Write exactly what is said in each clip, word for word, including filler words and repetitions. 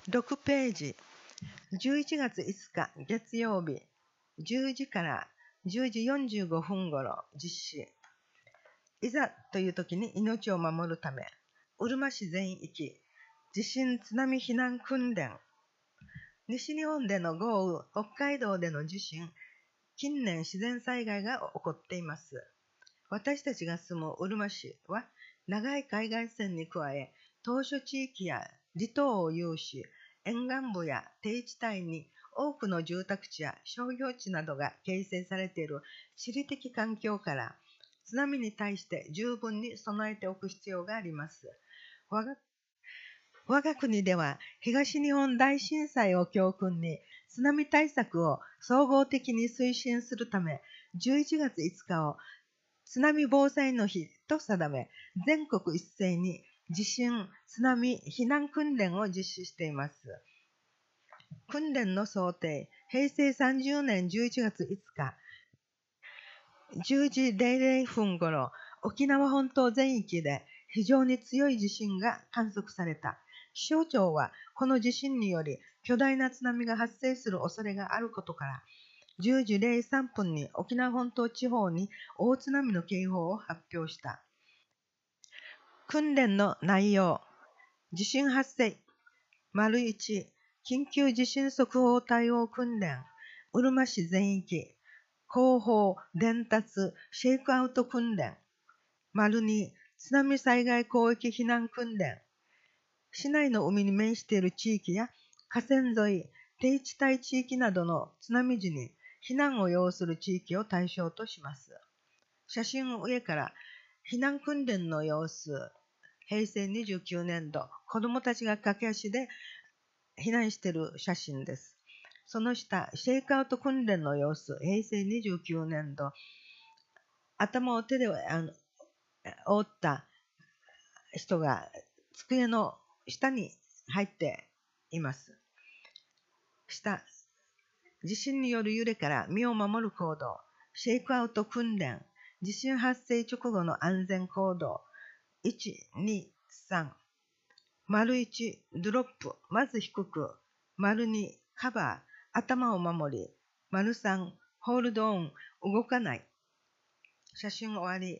ろくページ、じゅういちがついつか月曜日、じゅうじからじゅうじよんじゅうごふんごろ実施。いざという時に命を守るため、うるま市全域、地震津波避難訓練。西日本での豪雨、北海道での地震、近年自然災害が起こっています。私たちが住むうるま市は、長い海岸線に加え、島嶼地域や離島を有し、沿岸部や低地帯に多くの住宅地や商業地などが形成されている地理的環境から、津波に対して十分に備えておく必要があります。我が我が国では東日本大震災を教訓に津波対策を総合的に推進するため、じゅういちがついつかを津波防災の日と定め、全国一斉に地震、津波、避難訓練を実施しています。訓練の想定、へいせいさんじゅうねんじゅういちがついつか、じゅうじれいじゅうふんごろ、沖縄本島全域で非常に強い地震が観測された。気象庁はこの地震により巨大な津波が発生する恐れがあることから、じゅうじれいさんぷんに沖縄本島地方に大津波の警報を発表した。訓練の内容、地震発生、丸いち、緊急地震速報対応訓練、うるま市全域、広報、伝達、シェイクアウト訓練、丸に、津波災害広域避難訓練、市内の海に面している地域や河川沿い、低地帯地域などの津波時に避難を要する地域を対象とします。写真を上から避難訓練の様子、へいせいにじゅうきゅうねんど、子どもたちが駆け足で避難している写真です。その下、シェイクアウト訓練の様子、へいせいにじゅうきゅうねんど、頭を手であの覆った人が机の下に入っています。下、地震による揺れから身を守る行動、シェイクアウト訓練、地震発生直後の安全行動、いち、に、さん、丸いち、ドロップ、まず低く、丸に、カバー、頭を守り、丸さん、ホールドオン、動かない。写真終わり。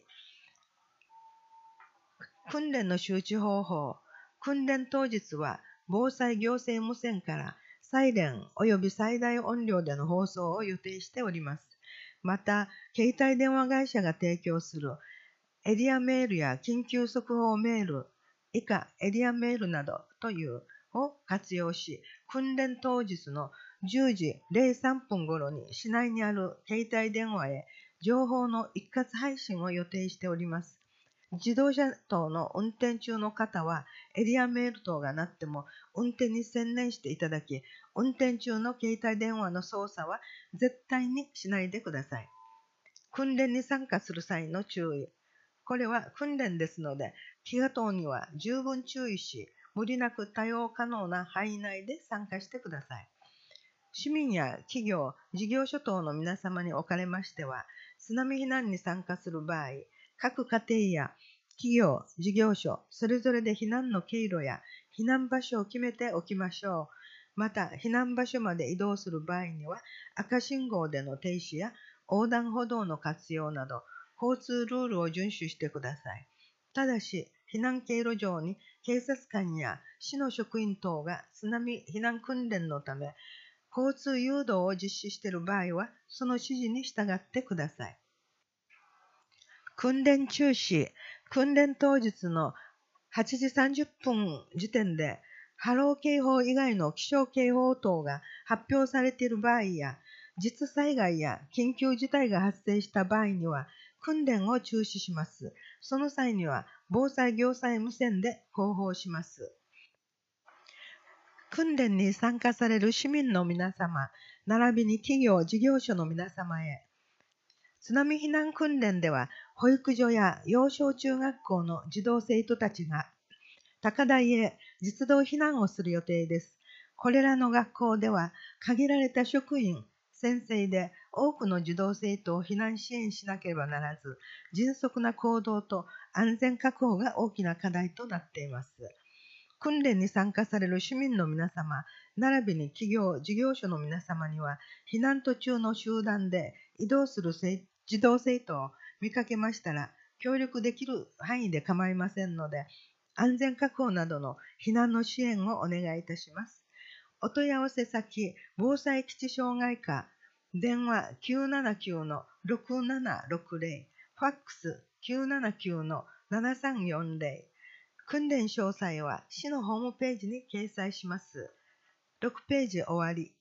訓練の周知方法。訓練当日は、防災行政無線からサイレン及び最大音量での放送を予定しております。また、携帯電話会社が提供するエリアメールや緊急速報メール、以下エリアメールなどというを活用し、訓練当日のじゅうじれいさんぷん頃に市内にある携帯電話へ情報の一括配信を予定しております。自動車等の運転中の方はエリアメール等が鳴っても運転に専念していただき、運転中の携帯電話の操作は絶対にしないでください。訓練に参加する際の注意。これは訓練ですので、気が等には十分注意し、無理なく対応可能な範囲内で参加してください。市民や企業、事業所等の皆様におかれましては、津波避難に参加する場合、各家庭や企業、事業所、それぞれで避難の経路や避難場所を決めておきましょう。また、避難場所まで移動する場合には、赤信号での停止や横断歩道の活用など、交通ルールを遵守してください。ただし、避難経路上に警察官や市の職員等が津波避難訓練のため、交通誘導を実施している場合は、その指示に従ってください。訓練中止。訓練当日のはちじさんじゅっぷん時点で、波浪警報以外の気象警報等が発表されている場合や、実災害や緊急事態が発生した場合には、訓練を中止します。その際には、防災行政無線で広報します。訓練に参加される市民の皆様、並びに企業、事業所の皆様へ、津波避難訓練では、保育所や幼小中学校の児童生徒たちが、高台へ実動避難をする予定です。これらの学校では、限られた職員、先生で多くの児童生徒を避難支援しなければならず、迅速な行動と安全確保が大きな課題となっています。 訓練に参加される市民の皆様、並びに企業、事業所の皆様には、避難途中の集団で移動する児童生徒を見かけましたら、協力できる範囲で構いませんので、安全確保などの避難の支援をお願いいたします。お問い合わせ先、防災基地障害課、電話 きゅうななきゅうのろくななろくぜろ、ファックス きゅうななきゅうのななさんよんぜろ、訓練詳細は市のホームページに掲載します。ろくページ終わり。